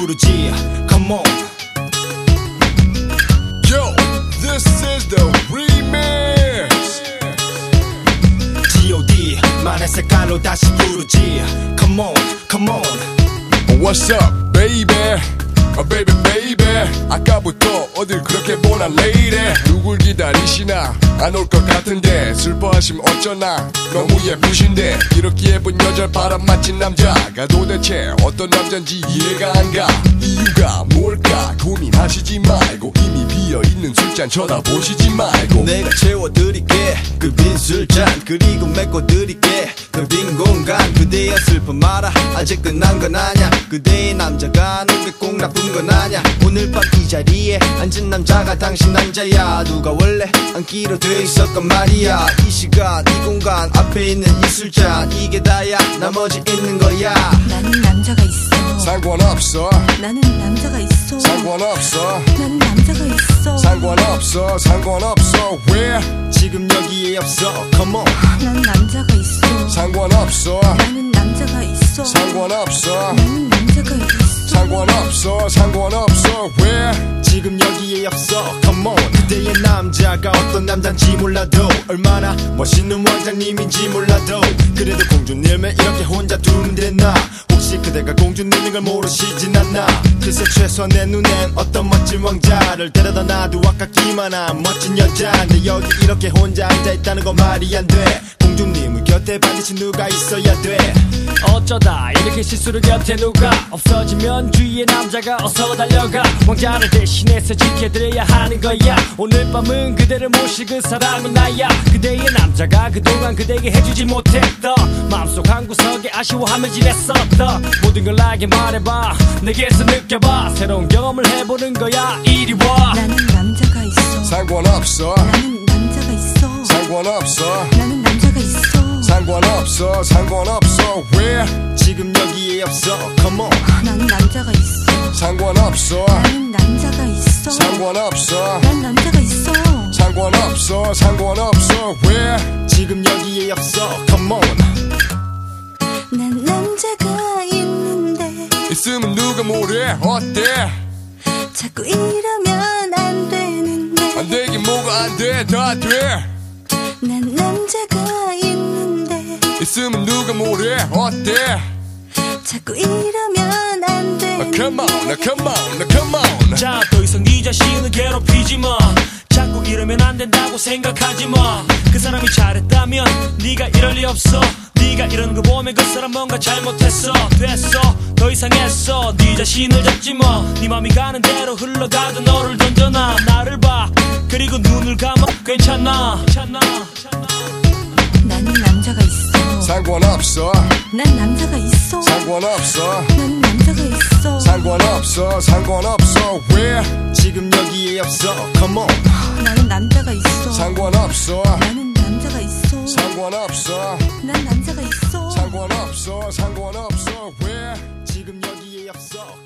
부르지. Come on. Yo, this is the remix. G.O.D. 만의 색깔로 다시 부르지. Come on, come on. What's up, baby? Baby, baby. 아까부터 어딜 그렇게 보나, lady. 누굴 기다리시나? 안 올 것 같은데 슬퍼하시면 어쩌나? 너무 예쁘신데 이렇게 예쁜 여자를 바람맞힌 남자가 도대체 어떤 남잔지 이해가 안 가. 이유가 뭘까 고민하시지 말고 이미 비어있는 술잔 쳐다보시지 말고 내가 채워드릴게 그 빈 술잔. 그리고 메꿔드릴게 그 빈 공간. 그대의 슬픔 알아 아직 끝난 건 아냐. 그대의 남자가 누게 꼭 나쁜 건 아냐. 오늘 밤 이 자리에 앉은 남자가 당신 남자야. 누가 원래 앉기로 돼 있었건 말이야. 이 시간 이 공간 앞에 있는 이 술잔 이게 다야. 나머지 있는 거야. 나는 남자가 있어. 상관없어. 나는 남자가 있어. 상관없어. 나는 남자가 있어. 상관없어. 상관없어. 왜 지금 여기에 없어. Come on. 난 남자가 있어. 상관없어. 나는 남자가 있어. 상관없어. 나는 남자가 있어. 상관없어. 상관없어. 왜 지금 여기에 없어. Come on. 그대의 남자가 어떤 남잔지 몰라도 얼마나 멋있는 왕자님인지 몰라도 그래도 공주님을 이렇게 혼자 두면 되나. 혹시 그대가 공주님인 걸 모르시진 않나. 글쎄 최소한 내 눈엔 어떤 멋진 왕자를 데려다 놔도 아깝기만 한 멋진 여자인데 여기 이렇게 혼자 앉아있다는 건 말이 안 돼. 공주님을 곁에 반드시 누가 있어야 돼. 어쩌다 이렇게 실수를 곁에 누가 없어지면 주위의 남자가 어서 달려가. 왕자를 대신해서 지켜드려야 하는 거야. 오늘 밤은 그대를 모실 그 사람이 나야. 그대의 남자가 그동안 그대에게 해주지 못했던 마음속 한구석에 아쉬워하며 지냈었던 모든 걸 나에게 말해봐. 내게서 느껴봐. 새로운 경험을 해보는 거야. 이리 와. 나는 남자가 있어. 상관없어. 나는 남자가 있어. 상관없어. 나는 남자가 있어. 상관없어. 상관없어. 왜 지금 여기에 없어. Come on. 나는 남자가 있어. 상관없어. 나는 남자가 있어. 상관없어. 난 남자가 있어. 상관없어. 상관없어. 왜 지금 여기에 없어. Come on. 난 남자가 있는데 있으면 누가 뭐래 어때 자꾸 이러면 안 되는데. 안 되긴 뭐가 안 돼 다 돼 난 남자가 있는데 있으면 누가 뭐래 어때 자꾸 이러면 안 되는데. Come on, now come on, now come on. 자, 더 이상 네 자신을 괴롭히지 마. 자꾸 이러면 안 된다고 생각하지 마. 그 사람이 잘했다면 네가 이럴 리 없어. 네가 이러는 거 보면 그 사람 뭔가 잘못했어. 됐어 더 이상 했어. 네 자신을 잡지 마. 네 맘이 가는 대로 흘러가도 너를 던져놔. 나를 봐 그리고 눈을 감아. 괜찮아. 나는 남자가 있어. 상관없어. 난 남자가 있어. 상관없어. 나는 남자가 있어. 상관없어. 상관없어. 왜 지금 여기에 없어. Come on. 나는 남자가 있어. 상관없어. 나는 남자가 있어. 상관없어. 난 남자가 있어. 상관없어. 상관없어. 왜 지금 여기에 없어.